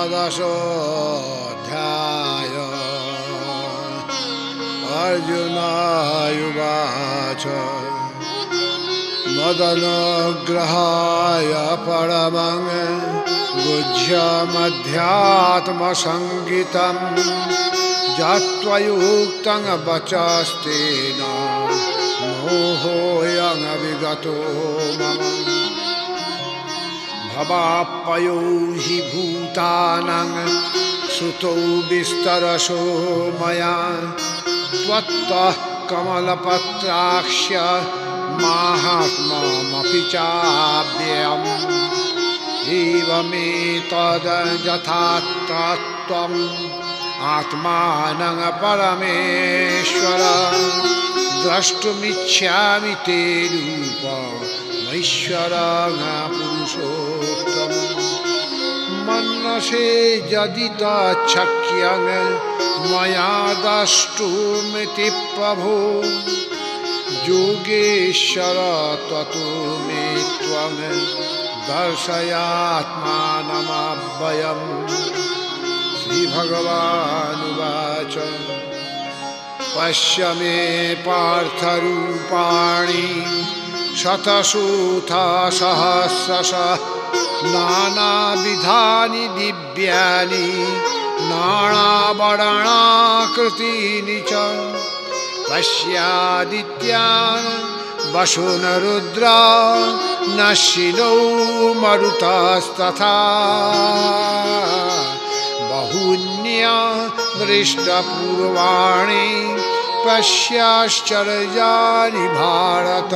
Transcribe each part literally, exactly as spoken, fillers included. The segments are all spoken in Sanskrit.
अष्टादशोऽध्याय अर्जुन उवाच मदनुग्रहाय परमं गुह्यमध्यात्मसंगितं यत्त्वयुक्तं वचस्तेन मोहोऽयं विगतो मम भवाप्पयो हि भूतानां श्रुतौ विस्तरशो मया त्वत्तः कमलपत्राक्ष माहात्म्यमपि चाव्ययम् एवमेतद् यथार्थत्वम् आत्मानं परमेश्वर द्रष्टुमिच्छामि ते रूपमैश्वरं पुरुषोत्तमम् मन्यसे यदि तच्छक्यं मया द्रष्टुमिति प्रभो योगेश्वर ततो मे त्वं दर्शयात्मानमव्ययम्। श्रीभगवानुवाच पश्य मे पार्थरूपाणि शतशोऽथ सहस्रशः नानाविधानि दिव्यानि नानावर्णाकृतीनि च पश्यादित्यान् वसून् रुद्रान् नश्चिनो मरुतस्तथा बहून्या दृष्टपूर्वाणि पश्याश्चर्याणि भारत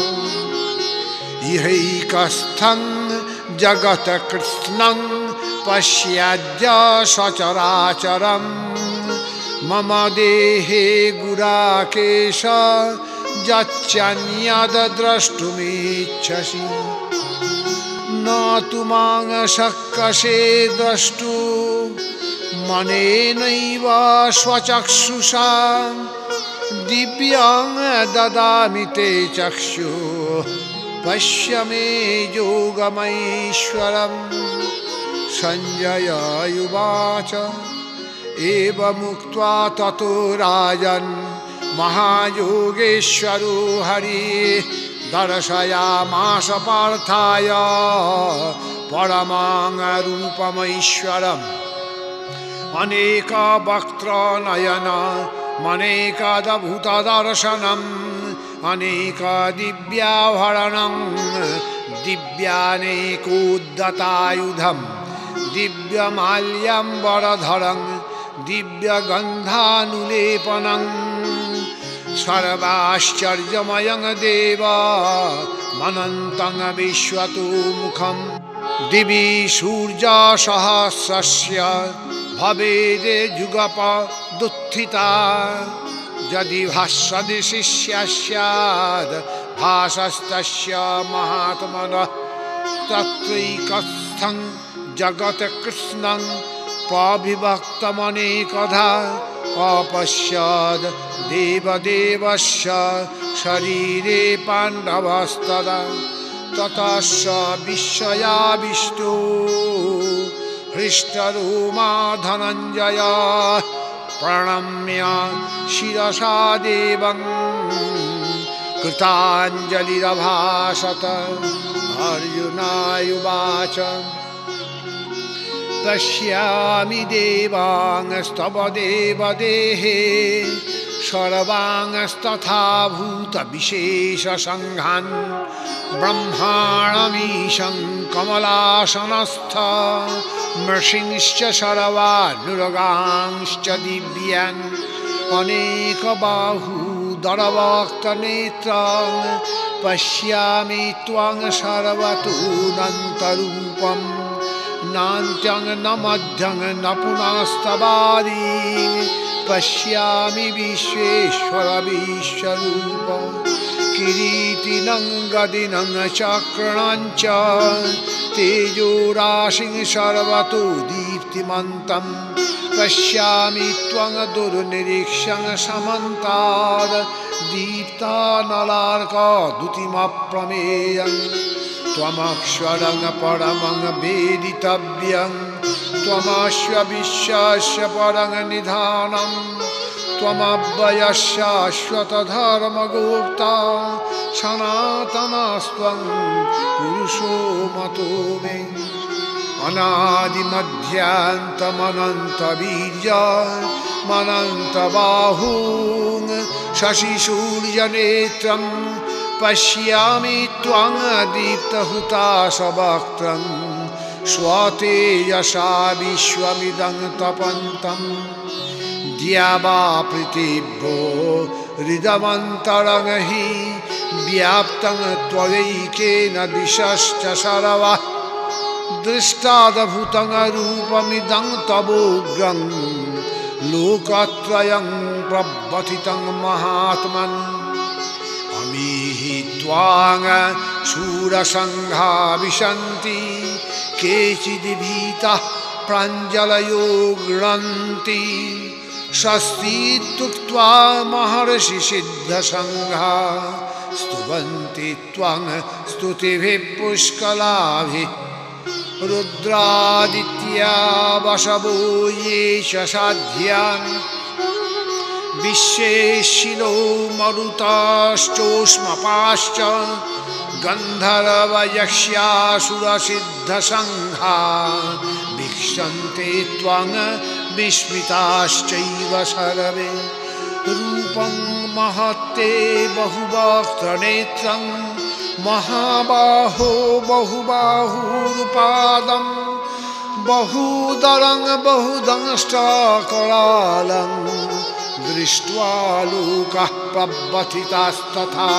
इहैकस्थं जगत्कृत्स्नं पश्याद्य सचराचरं मम देहे गुडाकेश यच्चन्यद् द्रष्टुमिच्छसि न तु मां शक्यसे द्रष्टुं मनेनैव स्वचक्षुषा दिव्यां ददामि ते चक्षुः पश्य मे योगमैश्वरम्। संजय उवाच एवमुक्त्वा ततो राजन् महायोगेश्वरो हरिः दर्शयामास पार्थाय परमं रूपमैश्वरम्। अनेकवक्त्रनयन अनेकाद्भुतदर्शनम् अनेकदिव्याभरणं दिव्यानेकोद्यतायुधं दिव्यमाल्यम्बरधरं दिव्यगन्धानुलेपनं सर्वाश्चर्यमयं देवमनन्तं विश्वतोमुखं दिवि सूर्यसहस्रस्य भवेद् युगपदुत्थिता यदि भासदृशी स्यात् भासस्तस्य महात्मनः तत्रैकस्थं जगत्कृत्स्नं प्रविभक्तमनेकधा अपश्यद् देवदेवस्य शरीरे पाण्डवस्तदा ततः स विस्मयाविष्टो हृष्टरोमा धनञ्जयः प्रणम्य शिरसा देवं कृताञ्जलिरभाषत। अर्जुन उवाच पश्यामि देवांस्तव देवदेहे सर्वांस्तथा भूतविशेषसङ्घान् ब्रह्माणमीशं कमलासनस्थ नृसिंश्च सर्वानुरगांश्च दिव्यान् अनेकबाहूदरवक्त्रनेत्रं पश्यामि त्वं सर्वतोऽनन्तरूपं नान्त्यं न मध्यं न पुनस्तवादिं पश्यामि विश्वेश्वर विश्वरूपं किरीटिनं गदिनं चक्रणं च तेजोराशिं सर्वतो दीप्तिमन्तं पश्यामि त्वं दुर्निरीक्ष्यं समन्ताद् दीप्तानलार्कद्युतिमप्रमेयं त्वमक्षरं परमं वेदितव्यं त्वमस्य विश्वस्य परं निधानं त्वमव्ययः शाश्वतधर्मगुप्ता सनातनस्त्वं पुरुषो मतो मे अनादिमध्यान्तमनन्तवीर्यमनन्तबाहुं शशिसूर्यनेत्रं पश्यामि त्वां दीप्तहुताशवक्त्रं स्वतेजसा विश्वमिदं तपन्तं द्यावा पृथिव्यो हृदमन्तरं हि व्याप्तं त्वयैकेन दिशश्च सर्वः दृष्टादभूतं रूपमिदं तवोग्रं लोकत्रयं प्रवर्तितं महात्मन् अमीहि त्वां शूरसङ्घा विशन्ति केचिद्भीताः प्राञ्जलयो गृह्णन्ति स्वस्तीत्युक्त्वा महर्षिसिद्धसङ्घा स्तुवन्ति त्वां स्तुतिभिः पुष्कलाभिः रुद्रादित्या वसवो ये च साध्यान् विश्वेशिनो मरुताश्चोष्मपाश्च गन्धर्वयक्ष्यासुरसिद्धसङ्घा वीक्षन्ते त्वां विस्मिताश्चैव सर्वे रूपं महत्ते बहुवक्त्रनेत्रं महाबाहो बहुबाहुरुपादं बहुदरं बहुदंष्ट्राकरालं दृष्ट्वा लोकाः प्रवर्तितास्तथा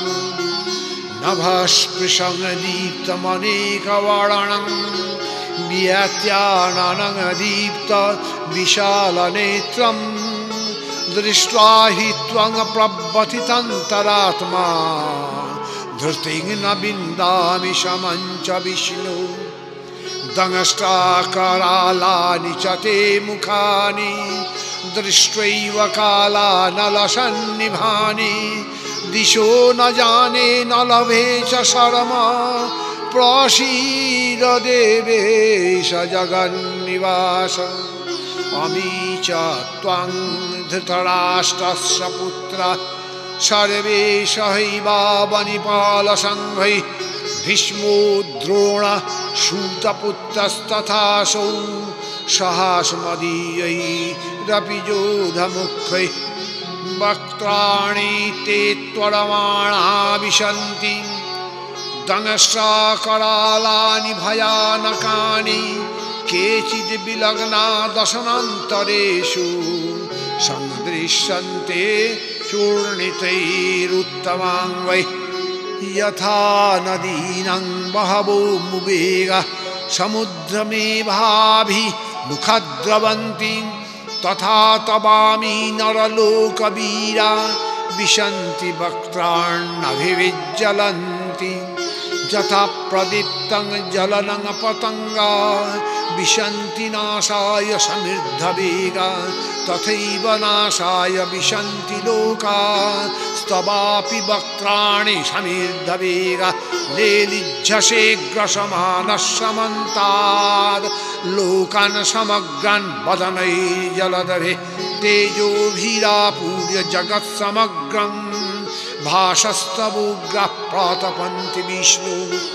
नभस्पृशं दीप्तमनेकवर्णं व्यात्याननं दीप्त विशालनेत्रं दृष्ट्वा हि त्वं प्रवर्तितन्तरात्मा धृतिं न विन्दामि शमं च विष्णु दंष्ट्राकरालानि च ते मुखानि दृष्ट्वैव कालानलसन्निभानि दिशो न जाने न लभे च शर्मा प्रसीद देवेश जगन्निवास अमी च त्वं धृतराष्ट्रस्य पुत्रः सर्वे सहैवावनिपालसङ्घैः भीष्मो द्रोण सूतपुत्रस्तथासौ सहास्मदीयैरपि योधमुखैः वक्त्राणि ते त्वरमाणा विशन्ति दंष्ट्राकरालानि भयानकानि केचिद् विलग्ना दशनान्तरेषु सन्दृश्यन्ते चूर्णितैरुत्तमाङ्गैः यथा नदीनां बहवो मुवेगः समुद्रमेवाभिमुखद्रवन्ति तथा तवामि नरलोकवीरा विशन्ति वक्त्राण्यभिविज्ज्वलन्ति यथा प्रदीप्तं ज्वलनं पतङ्गा विशन्ति नाशाय समृद्धवेगा तथैव नाशाय विशन्ति लोका स्तवापि वक्त्राणि समृद्धवेगा लेलिज्झसेऽग्रसमानः समन्ताद् लोकान् समग्रान् वदनैर्जलदभिः तेजोभिरापूर्य जगत्समग्रं भासस्तवोग्राः प्रतपन्ति विष्णु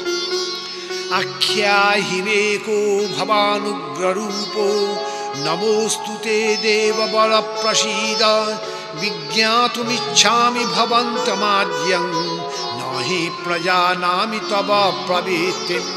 आख्याहिमेको भवानुग्ररूपो नमोऽस्तु ते देववरप्रसीद विज्ञातुमिच्छामि भवन्तमाद्यं न हि प्रजानामि तव प्रवृत्तिम्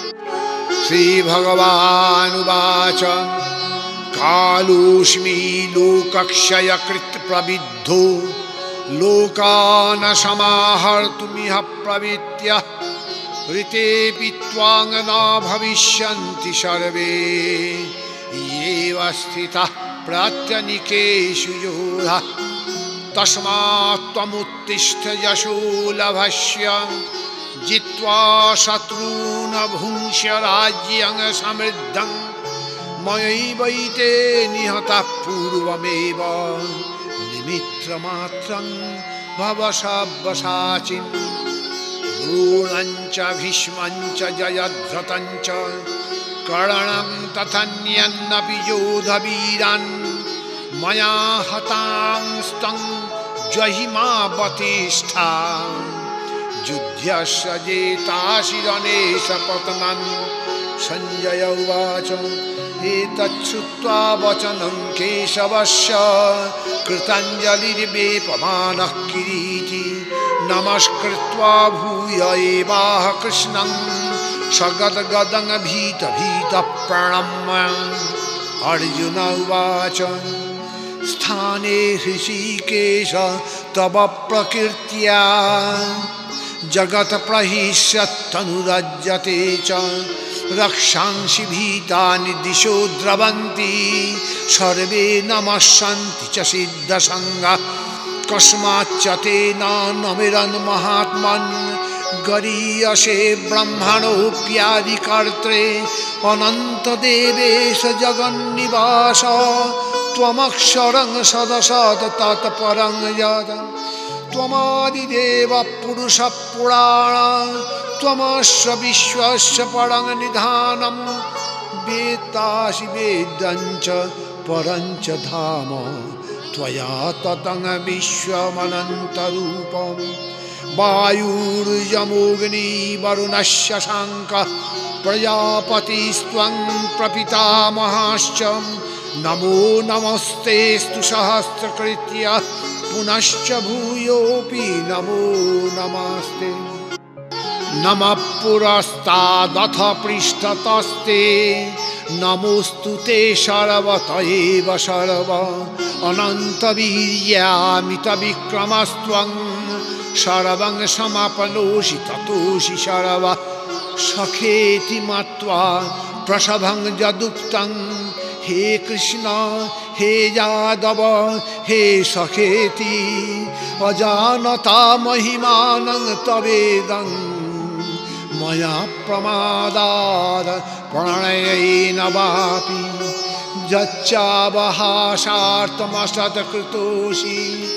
श्रीभगवानुवाच कालोऽस्मि लोकक्षयकृत् प्रविद्धो लोकान् समाहर्तुमिह प्रवृत्त्यः ऋतेऽपि त्वां न भविष्यन्ति सर्वे येव स्थितः प्रात्यनिकेषु योधः तस्मात् त्वमुत्तिष्ठ यशो लभस्व जित्वा शत्रून् भुङ्क्ष्य राज्यं समृद्धं मयैवैते निहतः पूर्वमेव निमित्तमात्रं भव सव्यसाचिन् द्रोणं च भीष्मं च जयद्रथं च करणं तथन्यन्नपि योधवीरान् मया हतांस्तं जहिमा बतिष्ठा युध्यस्य जेताशिरनेश पतनन् संजय उवाच एतच्छ्रुत्वा वचनं केशवस्य कृताञ्जलिर्वेपमानः किरीटी नमस्कृत्वा भूय एवाह कृष्णं सगद्गदं भीत भीत प्रणम्य अर्जुन उवाच स्थाने ऋषिकेश तव प्रकीर्त्या जगत प्रहिष्यत्तनुरज्यते च रक्षांसि भीतानि दिशो द्रवन्ति सर्वे नमस्सन्ति च सिद्धसङ्गः कस्माच्च तेन नमिरन् महात्मन् गरीयसे ब्रह्मणोऽप्यादिकर्त्रे अनन्तदेवेश जगन्निवास त्वमक्षरं सदसत् तत्परं यत् त्वमादिदेव पुरुषः पुराण त्वमस्य विश्वस्य परं निधानं वेत्तासि वेद्यं च परं च धाम त्वया ततं विश्वमनन्तरूपं वायुर्यमोऽग्निर्वरुणस्य शङ्खः प्रजापतिस्त्वं प्रपितामहश्च नमो नमस्तेस्तु सहस्रकृत्य पुनश्च भूयोऽपि नमो नमस्ते नमः पुरस्तादथ पृष्ठतस्ते नमोऽस्तु ते सर्वत एव सर्व अनन्तवीर्यामितविक्रमस्त्वं सर्वं समापनोषि ततोषि सर्व सखेति मत्वा प्रसभं यदुक्तं हे कृष्ण हे यादव हे सखेति अजानता महिमानं तवेदं मया प्रमादात् प्रणयेन वापि यच्चावहासार्थमसत्कृतोषि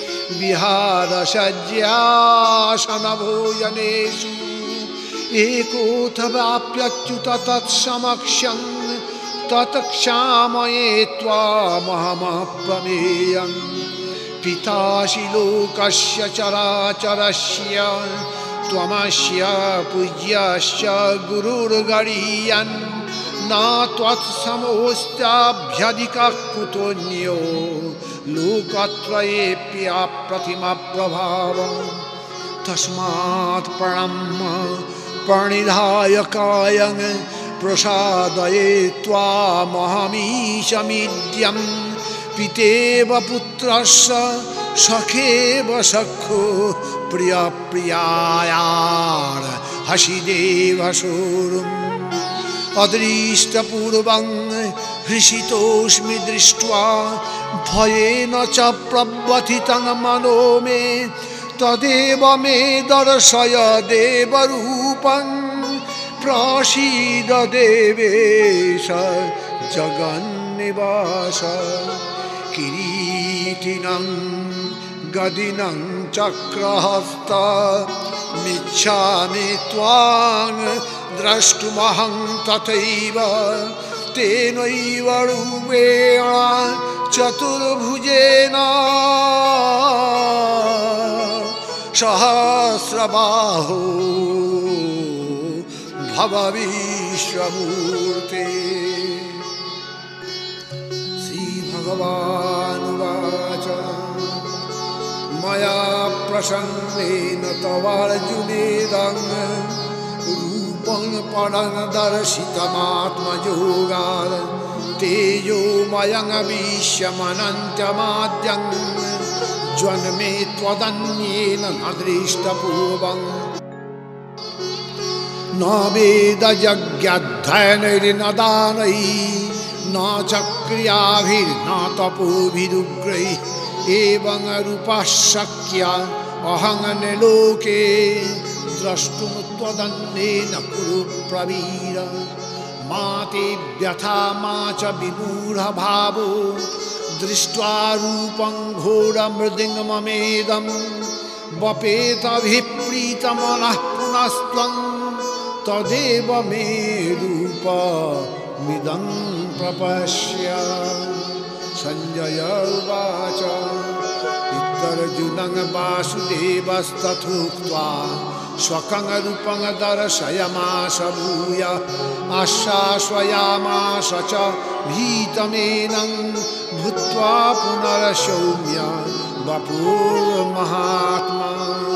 विहारसज्जासनभोजनेषु एकोऽथवाप्यच्युत तत्समक्षं तत्क्षामये त्वामहमप्रमेयं पितासि लोकस्य चराचरस्य त्वमस्य पूज्यश्च गुरुर्गरीयन् न त्वत्समोऽस्त्याभ्यधिकः कुतोऽन्यो लोकत्रयेऽप्यप्रतिमप्रभावः तस्मात् प्रणम्य प्रणिधाय कायं प्रसादये त्वामहमीशमीड्यं पितेव पुत्रस्य सखेव सखो प्रियप्रियायार हसिदेव शोरुम् अदृष्टपूर्वं हृषितोऽस्मि दृष्ट्वा भयेन च प्रव्यथितं मनो मे तदेव मे दर्शय देवरूपं प्रसीद देवेश जगन्निवास किरीटिनं गदिनं चक्रहस्तमिच्छामि त्वां द्रष्टुमहं तथैव तेनैव रूपेण चतुर्भुजेन सहस्रबाहो भव विश्वमूर्ते। श्रीभगवानुवाच मया प्रसन्नेन तवार्जुनेदं रूपं परं दर्शितमात्मयोगात् तेजोमयं विश्वमनन्तमाद्यं जन्मे त्वदन्येन न दृष्टपूर्वम् न वेदयज्ञाध्ययनैर्न दानैः न च क्रियाभिर्न तपोभिरुग्रैः एवं रूपः शक्य अहं लोके द्रष्टुं त्वदन्येन कुरु प्रवीर मा ते व्यथा मा च विमूढभावो दृष्ट्वा रूपं घोरमृदिङ्ममेदं वपेतभिप्रीतमनः पुनस्त्वं तदेव मे रूप मिदं प्रपश्य संजय उवाच इत्तर्जुनं वासुदेवस्तथोक्त्वा स्वकं रूपं दर्शयामास भूय आश्वासयामास च भीतमेनं भूत्वा पुनर्सौम्य वपुर्महात्मा।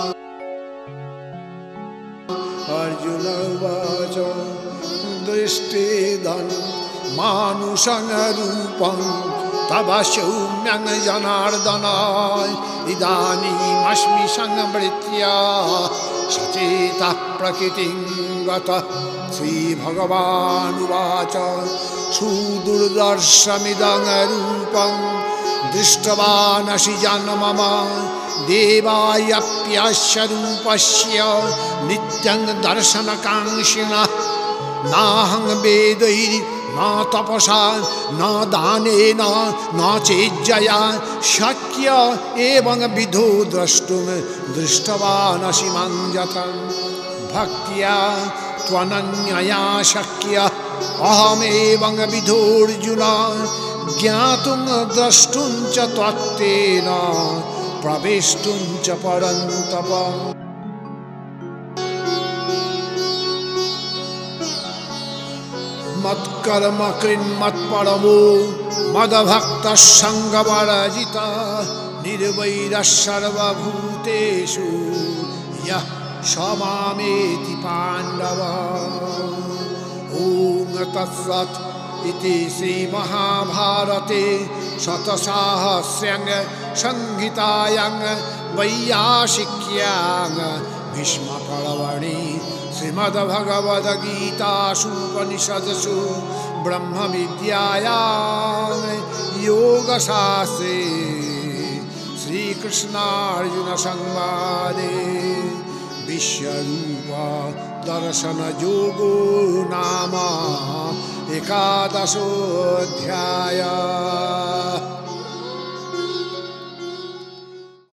अर्जुन उवाच दृष्टेदं मानुषं रूपं तव सौम्यं जनार्दन इदानीमस्मि संवृत्य सचेतः प्रकृतिं गतः। श्रीभगवानुवाच सुदुर्दर्शमिदं रूपं दृष्टवानसि जन्मम देवायप्यस्य रूपस्य नित्यं दर्शनकाङ्क्षिणः। नाहं वेदैर् न तपसा न दानेन न चेज्जया शक्य एवं विधो द्रष्टुं दृष्टवानसि मां यतं। भक्त्या त्वनन्यया शक्य अहमेवं विधोऽर्जुन ज्ञातुं द्रष्टुं च त्वत्तेन प्रवेष्टुं च परन्तप। मत्कर्म कृन्मत्परमो मद्भक्तः सङ्गवर्जितः निर्वैरः सर्वभूतेषु यः स मामेति पाण्डव। ॐ तत्सत् इति श्रीमहाभारते शतसाहस्र्यां संहितायां वैयासिक्यां भीष्मपर्वणि श्रीमद्भगवद्गीतासूपनिषत्सु ब्रह्मविद्यायां योगशास्त्रे श्रीकृष्णार्जुनसंवादे विश्वरूप दर्शनयोगो नाम एकादशोऽध्यायः।